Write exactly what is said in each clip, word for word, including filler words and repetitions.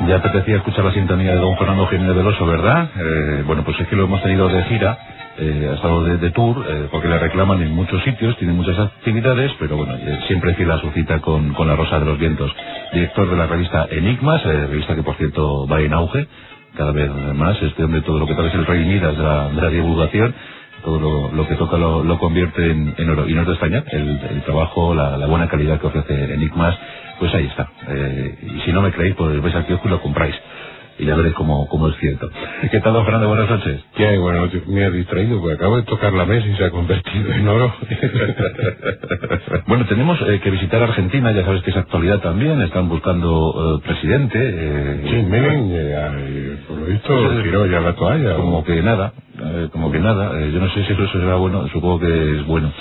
Ya apetecía escuchar la sintonía de don Fernando Jiménez del Oso, ¿verdad? Eh, bueno, pues es que lo hemos tenido de gira, eh, ha estado de, de tour, eh, porque le reclaman en muchos sitios, tiene muchas actividades, pero bueno, eh, siempre fiel a su cita con, con la Rosa de los Vientos. Director de la revista Enigmas, eh, revista que por cierto va en auge, cada vez más, este hombre todo lo que tal es el rey Midas de la, de la divulgación, todo lo, lo que toca lo, lo convierte en, en oro. Y no es de extrañar, el, el trabajo, la, la buena calidad que ofrece Enigmas, pues ahí está. Eh, y si no me creéis, pues vais al kiosco y lo compráis. Y ya veréis cómo, cómo es cierto. ¿Qué tal, don Fernando? Buenas noches. ¿Qué hay? Buenas noches. Me ha distraído porque acabo de tocar la mesa y se ha convertido en oro. Bueno, tenemos eh, que visitar Argentina, ya sabes que es actualidad también, están buscando eh, presidente. Eh, sí, Menem, eh, por lo visto, tiró ya la toalla. Como o... que nada, eh, como que nada. Eh, yo no sé si eso será bueno, supongo que es bueno.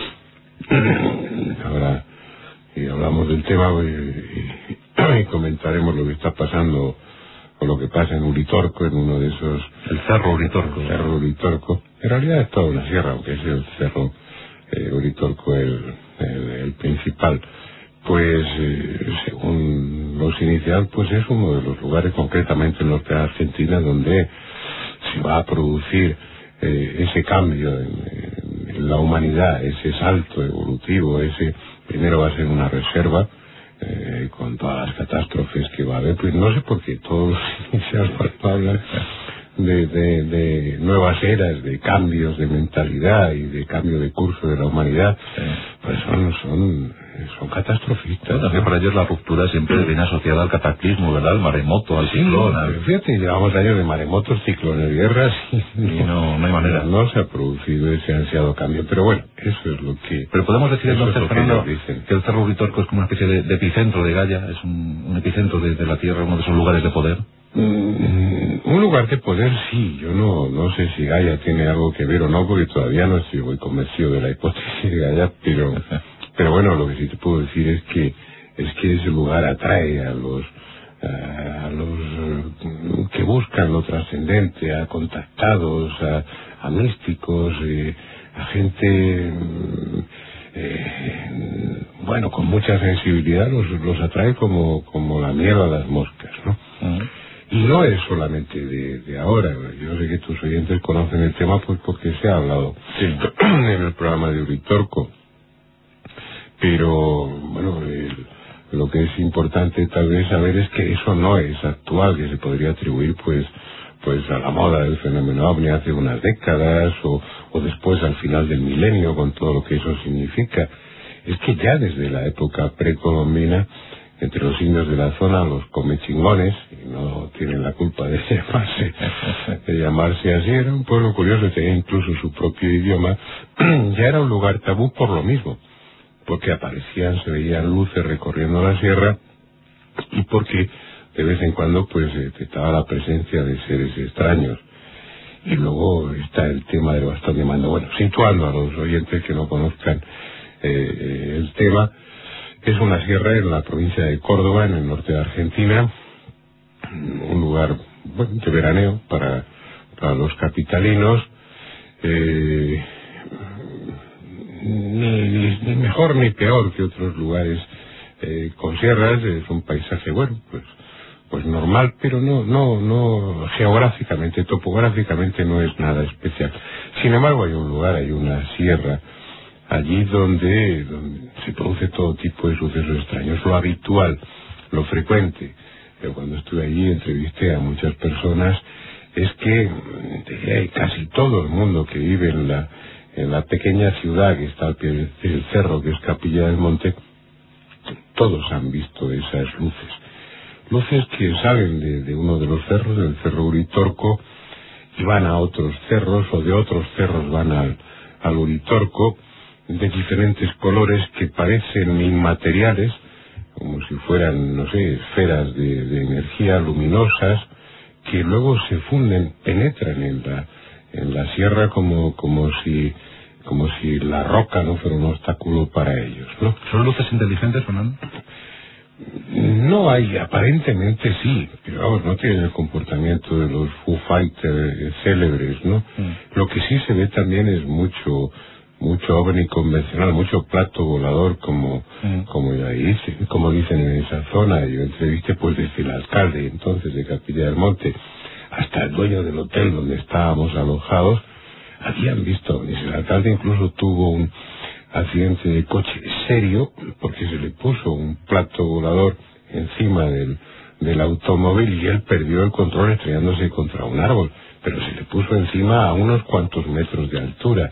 Ahora, y hablamos del tema y, y, y comentaremos lo que está pasando o lo que pasa en Uritorco, en uno de esos... El Cerro Uritorco. El Cerro Uritorco. En realidad es toda una sierra, aunque es el Cerro eh, Uritorco el, el, el principal. Pues, eh, según los iniciales, pues es uno de los lugares, concretamente en norte de Argentina, donde se va a producir eh, ese cambio en, en, en la humanidad, ese salto evolutivo, ese... Primero va a ser una reserva, eh, con todas las catástrofes que va a haber, pues no sé por qué todos los iniciales hablan de, de, de nuevas eras, de cambios de mentalidad y de cambio de curso de la humanidad, sí. Pues son, son, son catastrofistas. Bueno, ¿no? Para ellos la ruptura siempre viene asociada al cataclismo, ¿verdad? Al maremoto, al sí, ciclón. Al... Fíjate, llevamos años de maremotos, ciclones, guerras y, y no, no hay manera. No se ha producido ese ansiado cambio, pero bueno, eso es lo que... Pero podemos decir entonces, Fernando, que, que el Cerro Uritorco es como una especie de, de epicentro de Gaia, es un, un epicentro de, de la Tierra, uno de esos lugares de poder. Mm, un lugar de poder, sí. Yo no no sé si Gaia tiene algo que ver o no, porque todavía no estoy muy convencido de la hipótesis de Gaia, pero pero bueno, lo que sí te puedo decir es que es que ese lugar atrae a los a los uh, que buscan lo trascendente, a contactados, a, a místicos, eh, a gente eh, bueno, con mucha sensibilidad, los, los atrae como como la miel a las moscas, ¿no? Uh-huh. Y no es solamente de, de ahora. Yo sé que tus oyentes conocen el tema pues porque se ha hablado sí. en el programa de Uritorco. Pero, bueno, el, lo que es importante tal vez saber es que eso no es actual, que se podría atribuir pues pues a la moda del fenómeno ovni hace unas décadas o, o después al final del milenio con todo lo que eso significa. Es que ya desde la época precolombina, entre los indios de la zona, los comechingones, y no tienen la culpa de llamarse, de llamarse así, era un pueblo curioso, tenía incluso su propio idioma, ya era un lugar tabú por lo mismo, porque aparecían, se veían luces recorriendo la sierra, y porque de vez en cuando pues detectaba la presencia de seres extraños. Y luego está el tema del bastón de mando. Bueno, situando a los oyentes que no conozcan eh, el tema, es una sierra en la provincia de Córdoba, en el norte de Argentina, un lugar bueno, de veraneo para, para los capitalinos, eh, ni, ni, ni mejor ni peor que otros lugares eh, con sierras, es un paisaje bueno, pues pues normal, pero no no no geográficamente, topográficamente no es nada especial. Sin embargo, hay un lugar, hay una sierra allí donde, donde se produce todo tipo de sucesos extraños, lo habitual, lo frecuente. Yo cuando estuve allí entrevisté a muchas personas, es que eh, casi todo el mundo que vive en la en la pequeña ciudad que está al pie del cerro, que es Capilla del Monte, todos han visto esas luces. Luces que salen de, de uno de los cerros, del Cerro Uritorco, y van a otros cerros, o de otros cerros van al, al Uritorco, de diferentes colores que parecen inmateriales, como si fueran, no sé, esferas de, de energía luminosas, que luego se funden, penetran en la, en la sierra como, como si, como si la roca no fuera un obstáculo para ellos, ¿no? ¿Son luces inteligentes, Fernando? No hay, aparentemente sí, pero vamos, no tienen el comportamiento de los Foo Fighters célebres, ¿no? Mm. Lo que sí se ve también es mucho mucho ovni convencional, mucho plato volador, como mm. como ya dice, como dicen en esa zona. Yo entrevisté pues desde el alcalde entonces de Capilla del Monte hasta el dueño del hotel donde estábamos alojados, habían visto ovnis. El alcalde incluso tuvo un accidente de coche serio porque se le puso un plato volador encima del, del automóvil y él perdió el control estrellándose contra un árbol, pero se le puso encima a unos cuantos metros de altura.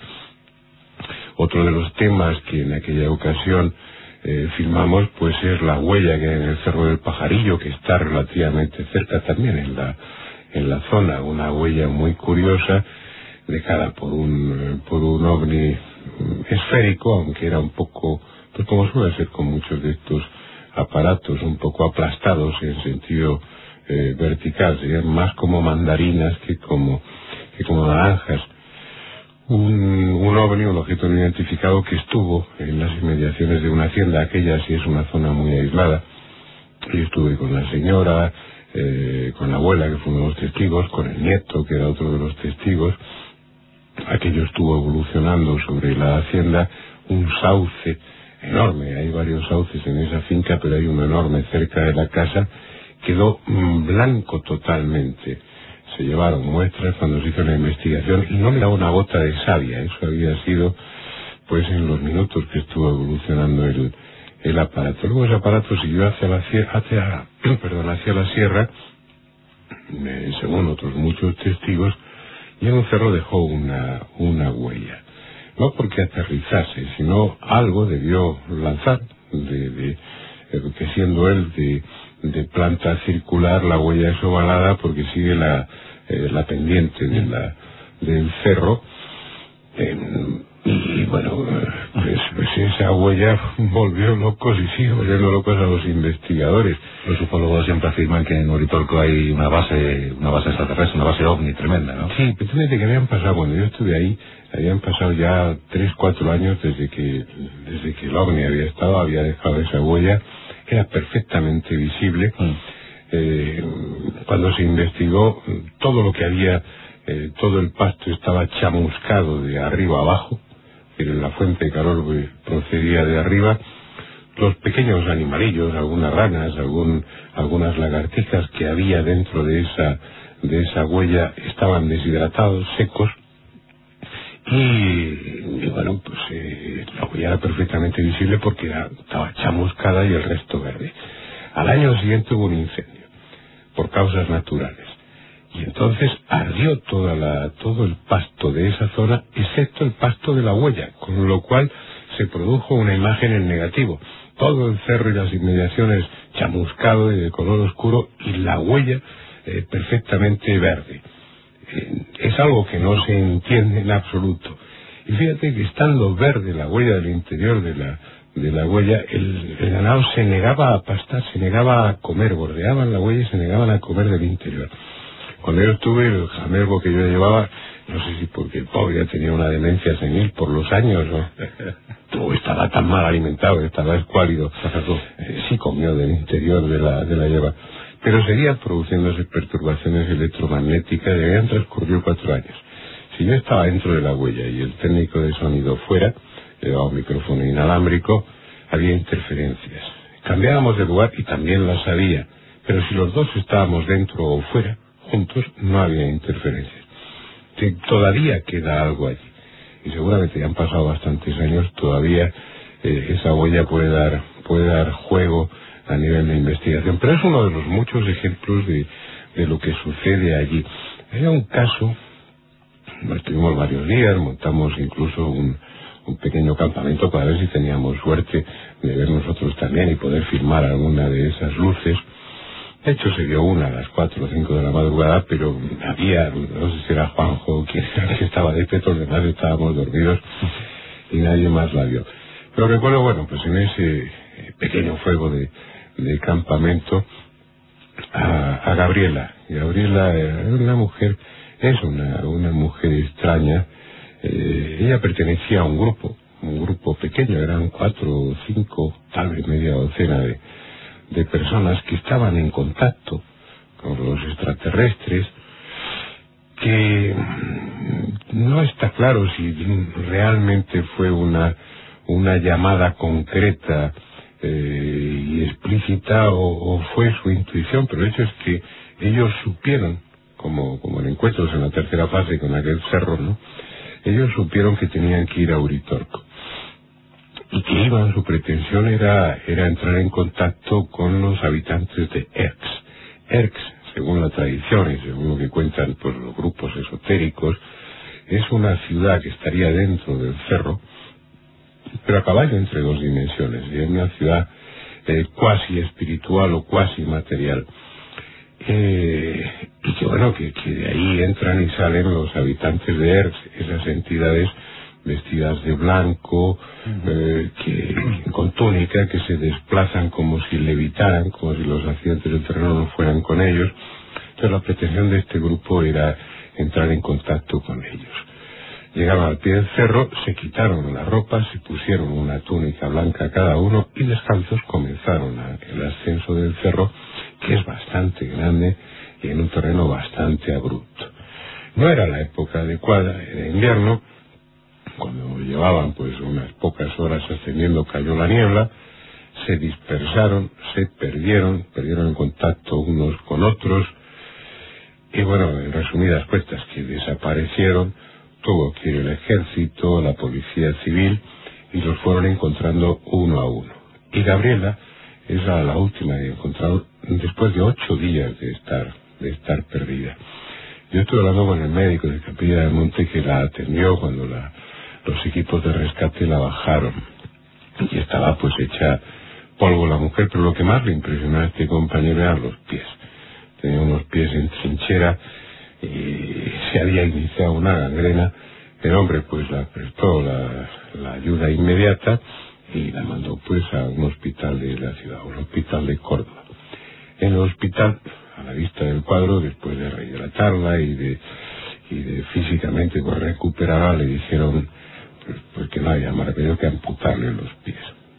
Otro de los temas que en aquella ocasión eh, filmamos pues es la huella que hay en el Cerro del Pajarillo, que está relativamente cerca también en la en la zona, una huella muy curiosa dejada por un por un ovni esférico, aunque era un poco, pues como suele ser con muchos de estos aparatos, un poco aplastados en sentido eh, vertical, serían más como mandarinas que como que como naranjas. Un, un ovni, un objeto no identificado que estuvo en las inmediaciones de una hacienda, aquella sí es una zona muy aislada. Yo estuve con la señora, eh, con la abuela, que fue uno de los testigos, con el nieto, que era otro de los testigos. Aquello estuvo evolucionando sobre la hacienda, un sauce enorme, hay varios sauces en esa finca, pero hay uno enorme cerca de la casa, quedó mm, blanco totalmente. Se llevaron muestras cuando se hizo la investigación y no me daba una gota de savia. Eso había sido pues en los minutos que estuvo evolucionando el, el aparato. Luego ese aparato siguió hacia la sierra, hacia, perdón, hacia la sierra, eh, según otros muchos testigos, y en un cerro dejó una, una huella. No porque aterrizase, sino algo debió lanzar, de, de, de que siendo él de, de planta circular, la huella es ovalada porque sigue la, eh, la pendiente de la, del cerro. Eh, y bueno, pues, pues esa huella volvió locos y sigue volviendo locos a los investigadores. Los ufólogos siempre afirman que en Uritorco hay una base una base extraterrestre, una base ovni tremenda, ¿no? Sí, pero fíjate que habían pasado, cuando yo estuve ahí, habían pasado ya tres, cuatro años desde que desde que el ovni había estado, había dejado esa huella, era perfectamente visible. Mm. Eh, cuando se investigó, todo lo que había, eh, todo el pasto estaba chamuscado de arriba a abajo, pero la fuente de calor procedía de arriba. Los pequeños animalillos, algunas ranas, algún, algunas lagartijas que había dentro de esa, de esa huella estaban deshidratados, secos, y, y bueno, pues eh, la huella era perfectamente visible porque era, estaba chamuscada y el resto verde. Al año siguiente hubo un incendio, por causas naturales, y entonces ardió toda la, todo el pasto de esa zona, excepto el pasto de la huella, con lo cual se produjo una imagen en negativo. Todo el cerro y las inmediaciones chamuscado y de color oscuro, y la huella eh, perfectamente verde. Eh, es algo que no se entiende en absoluto. Y fíjate que estando verde la huella del interior de la, de la huella, el, el ganado se negaba a pastar, se negaba a comer, bordeaban la huella y se negaban a comer del interior. Cuando yo estuve, el jamergo que yo llevaba, no sé si porque el pobre ya tenía una demencia senil por los años, ¿no? O estaba tan mal alimentado, estaba escuálido, eh, sí comió del interior de la, de la lleva. Pero seguían produciéndose perturbaciones electromagnéticas y habían transcurrido cuatro años. Si yo estaba dentro de la huella y el técnico de sonido fuera, llevaba un micrófono inalámbrico, había interferencias. Cambiábamos de lugar y también las había, pero si los dos estábamos dentro o fuera, juntos, no había interferencias. Sí, todavía queda algo allí, y seguramente ya han pasado bastantes años, todavía eh, esa huella puede dar, puede dar juego a nivel de investigación, pero es uno de los muchos ejemplos de, de lo que sucede allí. Había un caso, estuvimos varios días, montamos incluso un, un pequeño campamento para ver si teníamos suerte de ver nosotros también y poder filmar alguna de esas luces. De hecho se vio una a las cuatro o cinco de la madrugada, pero había, no sé si era Juanjo o quien era que estaba despierto, los demás estábamos dormidos y nadie más la vio. Pero recuerdo, bueno, pues en ese pequeño fuego de, de campamento, a, a Gabriela. Gabriela era una mujer, es una, una mujer extraña. Eh, ella pertenecía a un grupo, un grupo pequeño, eran cuatro o cinco, tal vez media docena de de personas que estaban en contacto con los extraterrestres, que, no está claro si realmente fue una, una llamada concreta eh, y explícita o, o fue su intuición, pero el hecho es que ellos supieron, como, como en encuentros en la tercera fase con aquel cerro, ¿no? Ellos supieron que tenían que ir a Uritorco y que iban, su pretensión era, era entrar en contacto con los habitantes de Erx. Erx, según la tradición y según lo que cuentan pues, los grupos esotéricos, es una ciudad que estaría dentro del cerro, pero a caballo entre dos dimensiones, y es una ciudad eh, cuasi espiritual o cuasi material. Eh, y que bueno, que, que de ahí entran y salen los habitantes de Erx, esas entidades vestidas de blanco, uh-huh. eh, que, con túnica, que se desplazan como si levitaran, como si los accidentes del terreno no fueran con ellos. Entonces la pretensión de este grupo era entrar en contacto con ellos. Llegaron al pie del cerro, se quitaron la ropa, se pusieron una túnica blanca cada uno y descalzos comenzaron a, el ascenso del cerro, que es bastante grande y en un terreno bastante abrupto. No era la época adecuada, era invierno. Cuando llevaban pues unas pocas horas ascendiendo cayó la niebla, se dispersaron, se perdieron, perdieron el contacto unos con otros y bueno, en resumidas cuentas, que desaparecieron. Tuvo que ir el ejército, la policía civil y los fueron encontrando uno a uno. Y Gabriela es la, la última que he encontrado después de ocho días de estar, de estar perdida. Yo estuve hablando con el médico de Capilla del Monte que la atendió cuando la los equipos de rescate la bajaron y estaba pues hecha polvo la mujer, pero lo que más le impresionó a este compañero eran los pies. Tenía unos pies en trinchera y se había iniciado una gangrena. El hombre pues la prestó la, la ayuda inmediata y la mandó pues a un hospital de la ciudad, un hospital de Córdoba. En el hospital, a la vista del cuadro, después de rehidratarla y de, y de físicamente pues recuperarla, le dijeron Pues, pues que no había más remedio que amputarle los pies.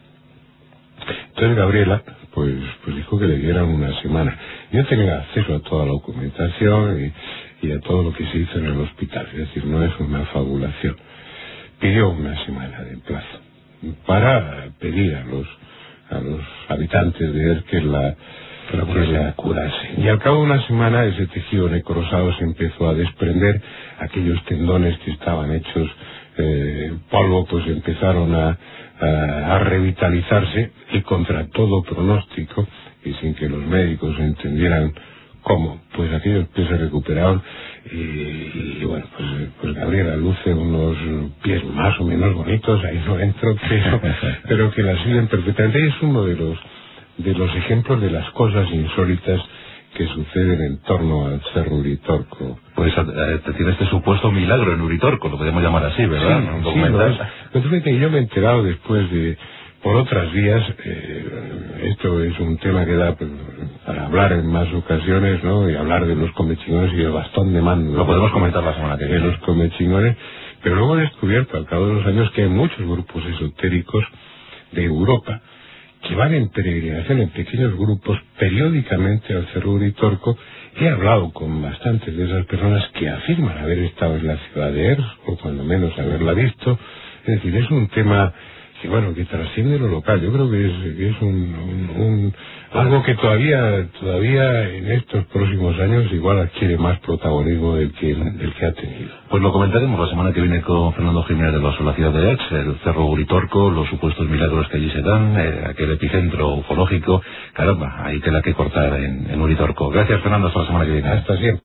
Entonces Gabriela pues pues dijo que le dieran una semana. Yo tenía acceso a toda la documentación y, y a todo lo que se hizo en el hospital, es decir, no es una fabulación. Pidió una semana de plazo para pedir a los a los habitantes de Erx que la que la curase. Y al cabo de una semana ese tejido necrosado se empezó a desprender, aquellos tendones que estaban hechos Eh, polvo pues empezaron a, a, a revitalizarse y contra todo pronóstico y sin que los médicos entendieran cómo, pues aquellos pies se recuperaron y, y bueno, pues, pues Gabriela luce unos pies más o menos bonitos, ahí no entro, pero, pero que la siguen perfectamente. Y es uno de los de los ejemplos de las cosas insólitas que suceden en torno al cerro Uritorco. Pues eh, tiene este supuesto milagro en Uritorco, lo podemos llamar así, ¿verdad? Sí, ¿Un sí, no es, pero fíjate que yo me he enterado después de, por otras vías, eh, esto es un tema que da pues, para hablar en más ocasiones, ¿no? Y hablar de los comechingones y el bastón de mando. Lo podemos comentar la semana que viene. De los comechingones, pero luego he descubierto al cabo de los años que hay muchos grupos esotéricos de Europa que van en peregrinación en pequeños grupos periódicamente al cerro Uritorco. He hablado con bastantes de esas personas que afirman haber estado en la ciudad de Erx, o cuando menos haberla visto. Es decir, es un tema que, bueno, que trasciende lo local. Yo creo que es, que es un, un, un algo que todavía todavía en estos próximos años igual adquiere más protagonismo del que, del que ha tenido. Pues lo comentaremos la semana que viene con Fernando Jiménez de Loso, la ciudad de Erx, el cerro Uritorco, los supuestos milagros que allí se dan, eh, aquel epicentro ufológico. Caramba, hay tela que cortar en, en Uritorco. Gracias, Fernando, hasta la semana que viene. Hasta siempre.